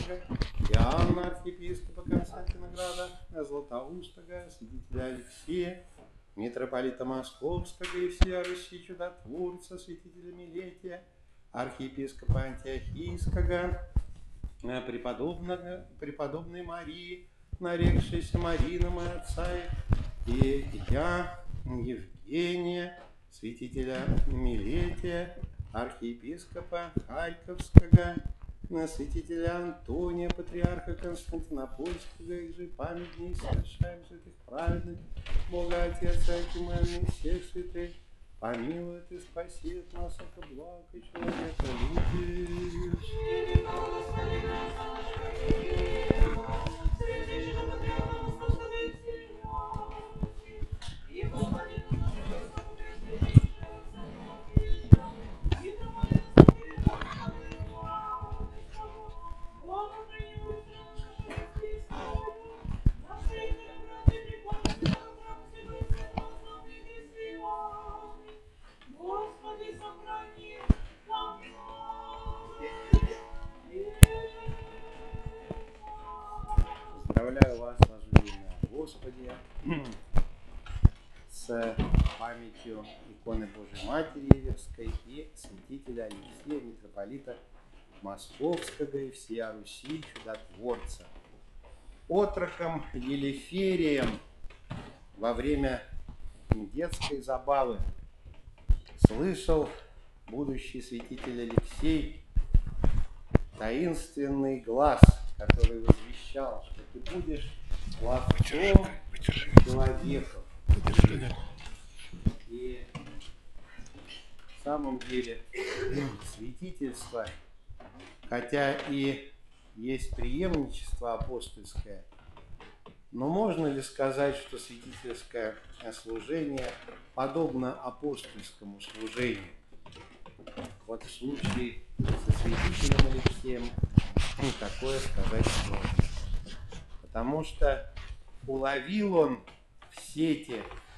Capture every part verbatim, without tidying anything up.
Московского, Иоанна, архиепископа Константинограда, Златоустого, святителя Алексея, митрополита Московского и всея Руси чудотворца, святителя Милетия, архиепископа Антиохийского, преподобного, преподобной Марии, нарекшейся Марином и отца, и я, Евгения, святителя Милетия, архиепископа Харьковского, святителя Антония, патриарха Константинопольского, их же памятней совершаем святых праведных, Бога Отец, Акиманный, всех святых, помилует и спасет нас от благ и человека любви. Поздравляю вас, возлюбленные Господи, с памятью иконы Божией Матери Иверской и святителя Алексея, митрополита Московского и всея Руси чудотворца. Отроком Елеферием во время детской забавы слышал будущий святитель Алексей таинственный глаз, который возвещал, что ты будешь ловцом человеков. И в самом деле святительство, хотя и есть преемничество апостольское, но можно ли сказать, что святительское служение подобно апостольскому служению? Вот в случае со святителем Алексеем ну, такое сказать сложно. Потому что уловил он в сети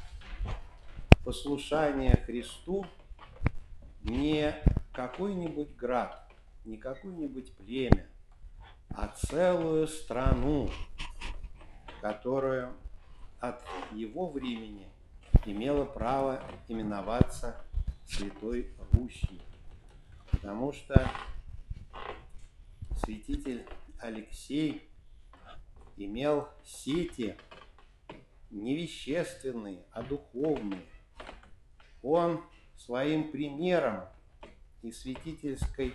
послушания Христу не какой-нибудь град, не какое-нибудь племя, а целую страну, которую от его времени имела право именоваться Святой Русью. Потому что святитель Алексей имел сети не вещественные, а духовные. Он своим примером и святительской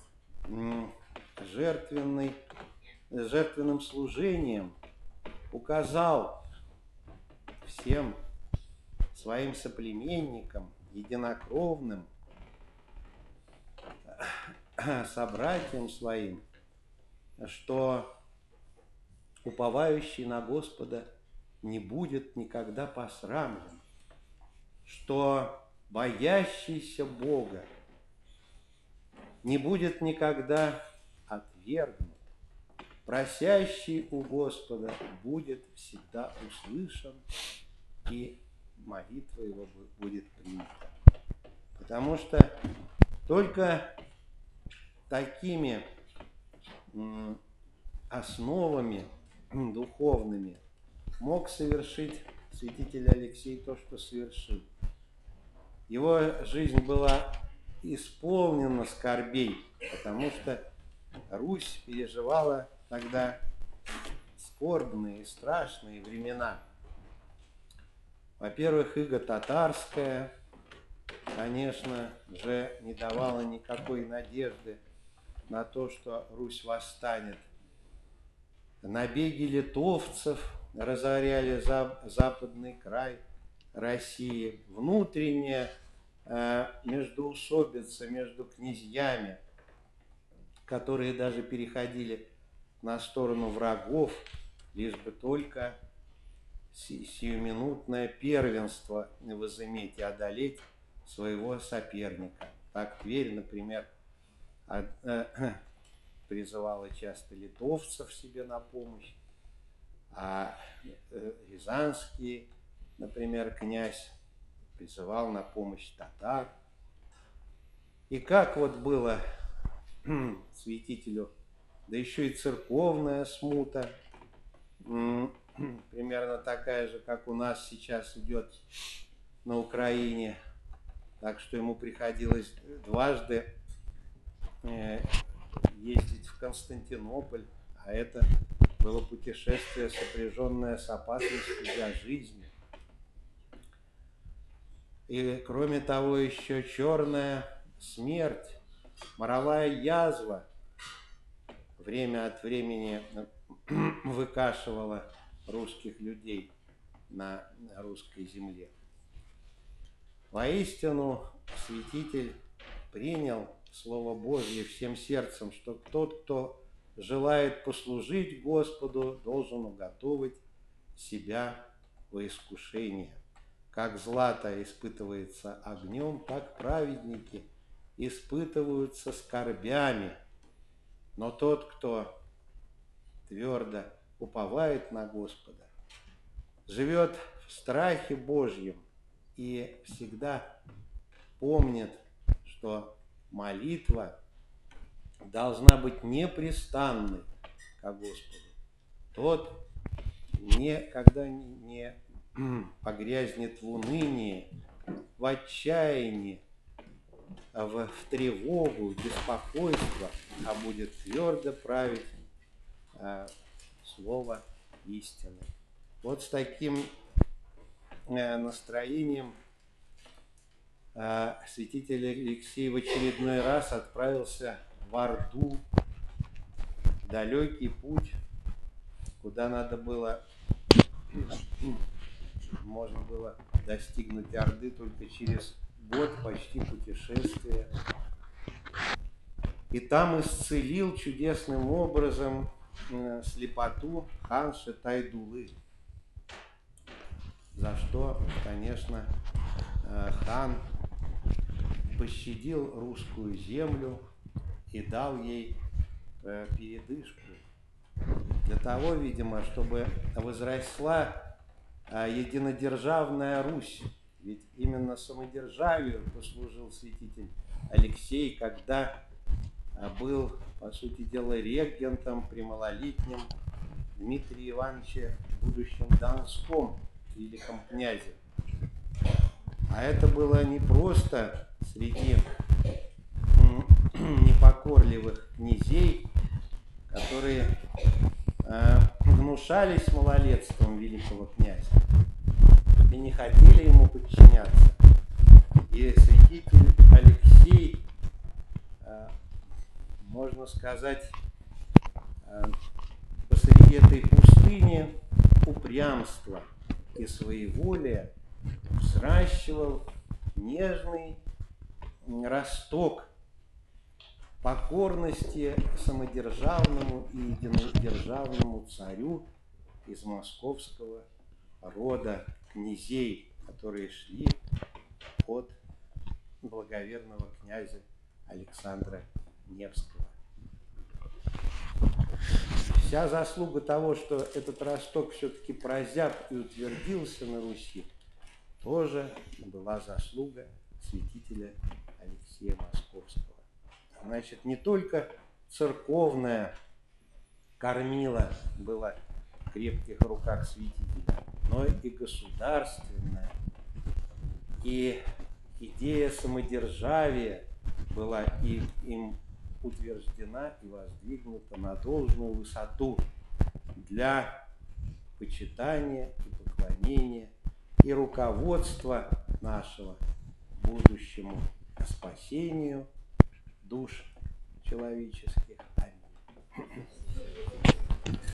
жертвенной, жертвенным служением указал всем своим соплеменникам, единокровным, собратьям своим, что уповающий на Господа не будет никогда посрамлен, что боящийся Бога не будет никогда отвергнут, просящий у Господа будет всегда услышан, и молитва его будет принята. Потому что только такими основами духовными мог совершить святитель Алексей то, что совершил. Его жизнь была исполнена скорбей, потому что Русь переживала тогда скорбные и страшные времена. Во-первых, иго татарское, конечно же, не давало никакой надежды на то, что Русь восстанет. Набеги литовцев разоряли западный край России. Внутренняя э, междоусобица между князьями, которые даже переходили на сторону врагов, лишь бы только си сиюминутное первенство возыметь и одолеть своего соперника. Так Тверь, например, от, э, призывала часто литовцев себе на помощь, а э, Рязанский, например, князь призывал на помощь татар. И как вот было святителю да еще и церковная смута, примерно такая же, как у нас сейчас идет на Украине. Так что ему приходилось дважды ездить в Константинополь, а это было путешествие, сопряженное с опасностью для жизни. И кроме того, еще черная смерть, моровая язва время от времени выкашивала русских людей на русской земле. Воистину, святитель принял Слово Божье всем сердцем, что тот, кто желает послужить Господу, должен уготовить себя во искушение. Как злато испытывается огнем, так праведники испытываются скорбями. Но тот, кто твердо уповает на Господа, живет в страхе Божьем и всегда помнит, что молитва должна быть непрестанной ко Господу. Тот никогда не погрязнет в унынии, в отчаянии, в, в тревогу, в беспокойство, а будет твердо править э, слово истины. Вот с таким э, настроением э, святитель Алексей в очередной раз отправился в Орду, в далекий путь, куда надо было, можно было достигнуть Орды только через год почти путешествия. И там исцелил чудесным образом э, слепоту ханши Тайдулы, за что, конечно, э, хан пощадил русскую землю и дал ей э, передышку. Для того, видимо, чтобы возросла э, единодержавная Русь. Ведь именно самодержавию послужил святитель Алексей, когда был, по сути дела, регентом при малолетнем Дмитрии Ивановиче, будущем Донском великом князе. А это было не просто среди непокорливых князей, которые э, гнушались малолетством великого князя и не хотели ему подчиняться. И святитель Алексей, э, можно сказать, э, посреди этой пустыни упрямства и своеволия взращивал нежный росток покорности самодержавному и единодержавному царю из московского рода князей, которые шли от благоверного князя Александра Невского. Вся заслуга того, что этот росток все-таки прозяб и утвердился на Руси, тоже была заслуга святителя Алексея Московского. Значит, не только церковная кормила была в крепких руках святителя, но и государственная. И идея самодержавия была и им утверждена и воздвигнута на должную высоту для почитания и поклонения и руководства нашего будущему спасению душ человеческих. Аминь.